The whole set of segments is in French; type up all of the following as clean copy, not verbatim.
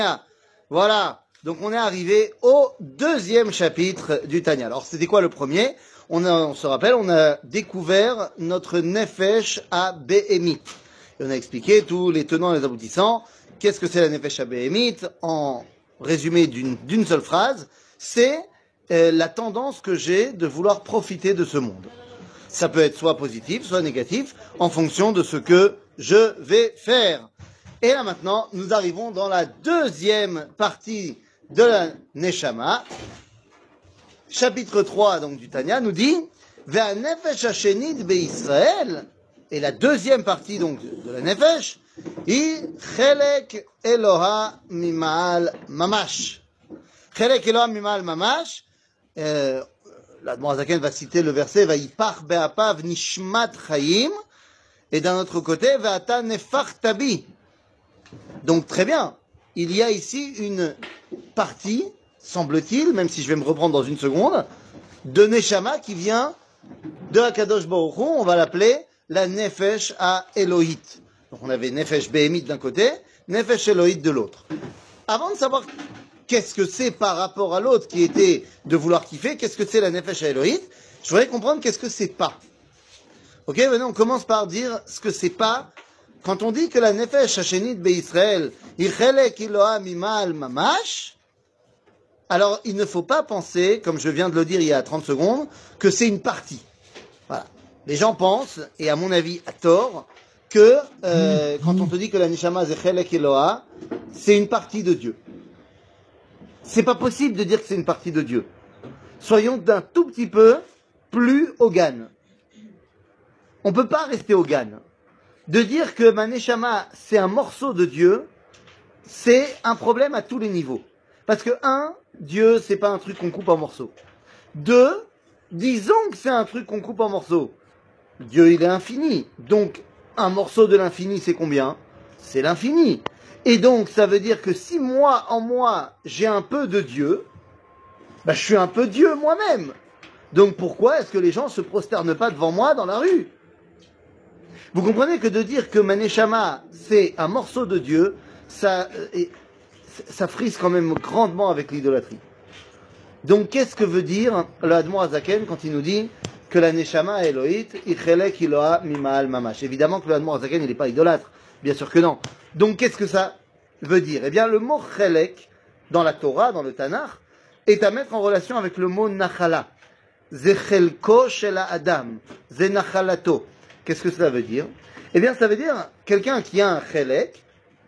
Voilà, donc on est arrivé au deuxième chapitre du Tanya. Alors c'était quoi le premier? On se rappelle, on a découvert notre Nefesh à Behemit. Et on a expliqué tous les tenants et les aboutissants. Qu'est-ce que c'est la Nefesh à Behemit? En résumé d'une seule phrase, c'est la tendance que j'ai de vouloir profiter de ce monde. Ça peut être soit positif, soit négatif, en fonction de ce que je vais faire. Et là maintenant, nous arrivons dans la deuxième partie de la Neshama. Chapitre 3 donc, du Tanya nous dit Ve'ha nefesh hashenit be'Israël. Et la deuxième partie donc de la Nefesh, hi chelek Eloha mima'al mamash. Chelek Eloha mima'al mamash. L'Admor Zaken va citer le verset Vayipach be'apav nishmat chayim. Et d'un autre côté, Ve'ata nefach tabi. Donc très bien, il y a ici une partie, semble-t-il, même si je vais me reprendre dans une seconde, de Neshama qui vient de Akadosh Baruch Hu, on va l'appeler la Nefesh à Elohit. Donc on avait Nefesh Behemit d'un côté, Nefesh Elohit de l'autre. Avant de savoir qu'est-ce que c'est par rapport à l'autre qui était de vouloir kiffer, qu'est-ce que c'est la Nefesh à Elohit, je voudrais comprendre qu'est-ce que c'est pas. Ok, maintenant on commence par dire ce que c'est pas. Quand on dit que la Nefesh Hashenit Be'Israël, Yichelek Eloha Mima'al Mamash, alors il ne faut pas penser, comme je viens de le dire il y a 30 secondes, que c'est une partie. Voilà. Les gens pensent, et à mon avis à tort, que quand on te dit que la Neshama Yichelek Eloha, c'est une partie de Dieu. C'est pas possible de dire que c'est une partie de Dieu. Soyons d'un tout petit peu plus Hogan. On peut pas rester Hogan. De dire que ma Neshama, c'est un morceau de Dieu, c'est un problème à tous les niveaux. Parce que, un, Dieu, c'est pas un truc qu'on coupe en morceaux. Deux, disons que c'est un truc qu'on coupe en morceaux. Dieu, il est infini. Donc, un morceau de l'infini, c'est combien? C'est l'infini. Et donc, ça veut dire que si moi, en moi, j'ai un peu de Dieu, bah, je suis un peu Dieu moi-même. Donc, pourquoi est-ce que les gens se prosternent pas devant moi dans la rue? Vous comprenez que de dire que ma Neshama, c'est un morceau de Dieu, ça frise quand même grandement avec l'idolâtrie. Donc, qu'est-ce que veut dire le Admor Zaken quand il nous dit que la Neshama Elohit, Yichelek Eloha Mima'al Mamash? Évidemment que le Admor Zaken, il n'est pas idolâtre. Bien sûr que non. Donc, qu'est-ce que ça veut dire? Eh bien, le mot Chelek, dans la Torah, dans le Tanakh, est à mettre en relation avec le mot Nachala. Zechelko Shela Adam. Ze Nachalato. Qu'est-ce que cela veut dire? Eh bien, ça veut dire quelqu'un qui a un chelek,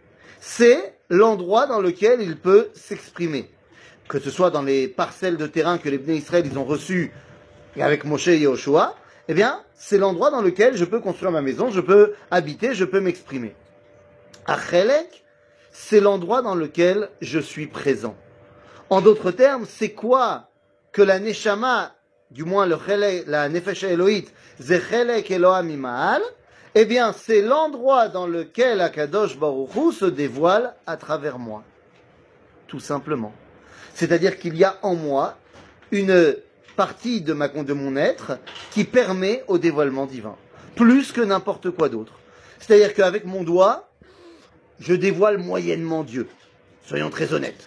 c'est l'endroit dans lequel il peut s'exprimer. Que ce soit dans les parcelles de terrain que les Bnei Israël ils ont reçues avec Moshe et Yoshua, eh bien, c'est l'endroit dans lequel je peux construire ma maison, je peux habiter, je peux m'exprimer. Un chelek, c'est l'endroit dans lequel je suis présent. En d'autres termes, c'est quoi que la Neshama, du moins le chelek, la Nefesh Elohit, Zechelek Eloha Mima'al, eh bien, c'est l'endroit dans lequel Akadosh Baruch Hu se dévoile à travers moi. Tout simplement. C'est-à-dire qu'il y a en moi une partie de mon être qui permet au dévoilement divin. Plus que n'importe quoi d'autre. C'est-à-dire qu'avec mon doigt, je dévoile moyennement Dieu. Soyons très honnêtes.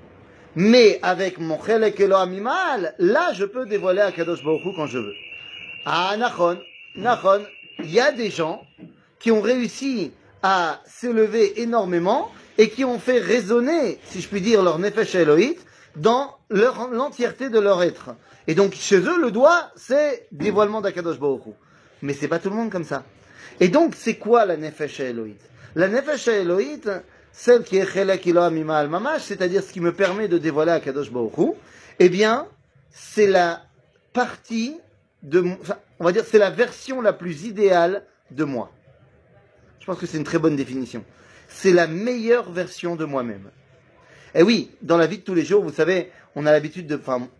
Mais avec mon Chelek Eloha Mima'al, là, je peux dévoiler Akadosh Baruch Hu quand je veux. Ah, Nachon, il y a des gens qui ont réussi à s'élever énormément et qui ont fait résonner, si je puis dire, leur Nefesh Elohit dans l'entièreté de leur être. Et donc, chez eux, le doigt, c'est dévoilement d'Akadosh Baruch Hu. Mais c'est pas tout le monde comme ça. Et donc, c'est quoi la Nefesh Elohit? La Nefesh Elohit, celle qui est Chelek Eloha Mima'al Mamash, c'est-à-dire ce qui me permet de dévoiler Akadosh Baruch Hu, eh bien, c'est la partie enfin, on va dire, c'est la version la plus idéale de moi. Je pense que c'est une très bonne définition. C'est la meilleure version de moi-même. Et oui, dans la vie de tous les jours, vous savez, on a l'habitude,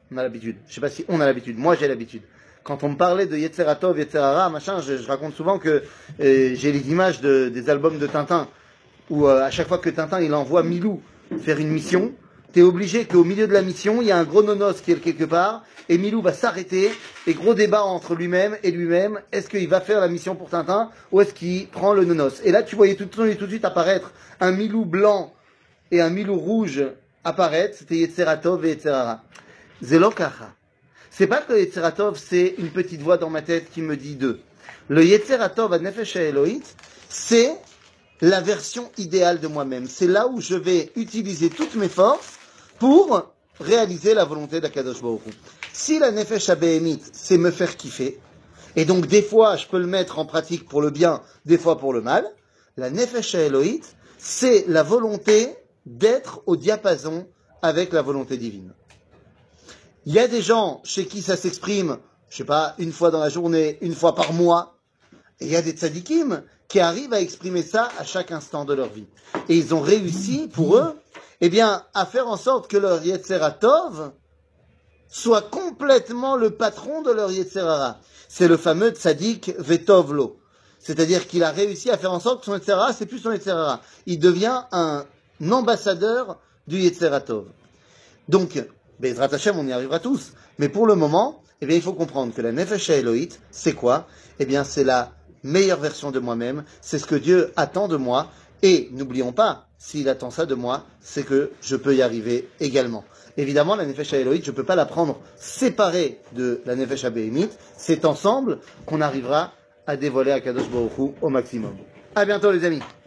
je sais pas si on a l'habitude, moi j'ai l'habitude. Quand on me parlait de Yetzer Tov, Yetzer Hara, machin, je raconte souvent que j'ai les images des albums de Tintin, où à chaque fois que Tintin il envoie Milou faire une mission, t'es obligé qu'au milieu de la mission, il y a un gros nonos qui est quelque part, et Milou va s'arrêter, et gros débat entre lui-même et lui-même, est-ce qu'il va faire la mission pour Tintin, ou est-ce qu'il prend le nonos? Et là, tu voyais tout de suite apparaître un Milou blanc, et un milou rouge apparaître, c'était Yetzeratov et Yetzerara. Zelokacha. C'est pas que le Yetzeratov, c'est une petite voix dans ma tête qui me dit deux. Le Yetzeratov à Nefesh Elohit, c'est la version idéale de moi-même. C'est là où je vais utiliser toutes mes forces pour réaliser la volonté d'Akadosh Baruch Hu. Si la Nefesh Behemit, c'est me faire kiffer, et donc des fois je peux le mettre en pratique pour le bien, des fois pour le mal, la Nefesh Elohit, c'est la volonté d'être au diapason avec la volonté divine. Il y a des gens chez qui ça s'exprime, je sais pas, une fois dans la journée, une fois par mois, et il y a des tzadikim qui arrivent à exprimer ça à chaque instant de leur vie. Et ils ont réussi, pour eux, eh bien, à faire en sorte que leur Yetzeratov soit complètement le patron de leur Yetzerara. C'est le fameux tzadik Vetovlo. C'est-à-dire qu'il a réussi à faire en sorte que son Yetzerara, c'est plus son Yetzerara. Il devient un ambassadeur du Yetzeratov. Donc, Bezrat Hashem, on y arrivera tous. Mais pour le moment, eh bien, il faut comprendre que la Nefesh Elohit, c'est quoi? Eh bien, c'est la meilleure version de moi-même. C'est ce que Dieu attend de moi. Et n'oublions pas, s'il attend ça de moi, c'est que je peux y arriver également. Évidemment, la Nefesh Elohit, je ne peux pas la prendre séparée de la Nefesh Behemit. C'est ensemble qu'on arrivera à dévoiler Akadosh Baruch Hu au maximum. À bientôt, les amis.